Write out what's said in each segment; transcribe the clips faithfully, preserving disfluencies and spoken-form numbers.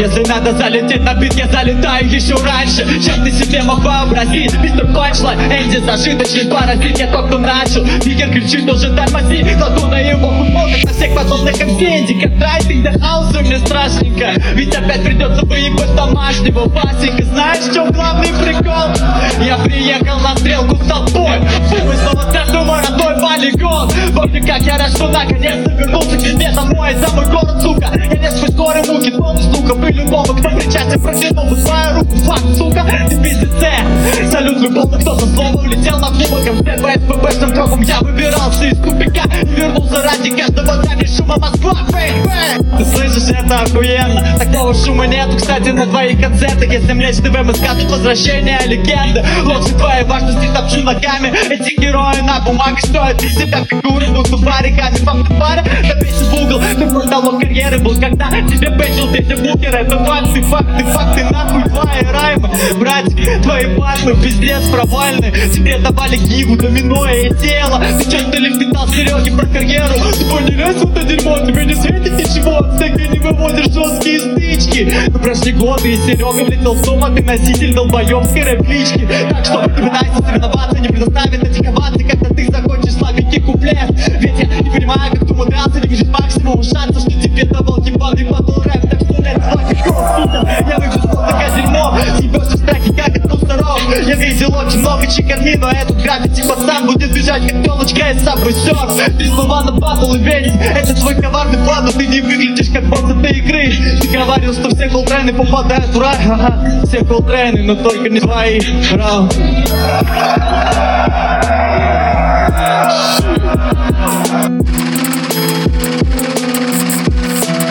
Если надо залететь на бит, я залетаю еще раньше, чем ты себе мог вообразить. Мистер Панчлайн, Энди зажиточный паразит. Я тот, кто начал, Бигер кричит, должен тормозить. Кладу на его футбол, как на всех подобных эмсенди. Как драйвинг до хауса, мне страшненько, ведь опять придется выебать домашнего Васенька. Знаешь, в чем главный прикол? Я приехал на стрелку с толпой, бум, и снова центр мой родной полигон. Помню, как я рад, что наконец-то вернулся к себе домой. За мой город, сука, я лез сквозь горы муки, тонны, сука, вы любого, кто причастен, протянул бы свою руку. Факт, сука, ты пиздец. Салют любому, кто за слово улетел на кубок. МТ по СПБшным трогам я выбирался из тупика и вернулся ради каждого дня шума. Москва, бэй-бэй. Ты слышишь, это охуенно. Такого шума нету, кстати, на твоих концертах. Если млечь ТВ, мы скажут возвращение легенды. Лучше твоей важности топчу ногами. Эти герои на бумаге стоят из себя фигуры, будто баррикады. Факты пары, да песен в угол. Ты продолог карьеры был, когда тебе печил эти букеры. Это факты, факты, факты, нахуй твои раймы. Братик, твои батлы, пиздец провальные. Тебе давали гиву, домино и тело. Ты чё-то ли впитал Сереги про карьеру? Ты понял, что это дерьмо, тебе не светит ничего. Так ты не выводишь жесткие стычки. Но прошли годы, и Серега влетел в дом, а ты носитель долбоёбской рэп-лички. Так что ты пытайся соревноваться, не предоставит атаковаться, когда ты закончишь слабенький куплет. Ведь я не понимаю, как ты умудрялся не видеть максимум шансов, что тебе давал ебаный батл рэп. Так что лет хватит, сука, я выгляжу такое дерьмо. Съебёшься в стаки, как от двух сторон. Я видел очень много чекарни, но этот граффити пацан будет бежать, как телочка из Subway Surf. Три слова на батл и верить, это твой коварный план, но ты не выглядишь как босс этой игры. Ты говорил, что все колтрейны попадают в рай. Ага, все колтрейны, но только не твои. Раунд.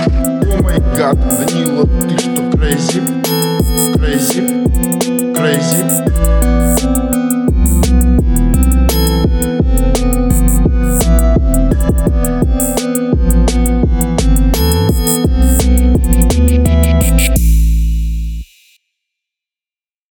О май гад, Данила, ты что, crazy? Crazy? Crazy?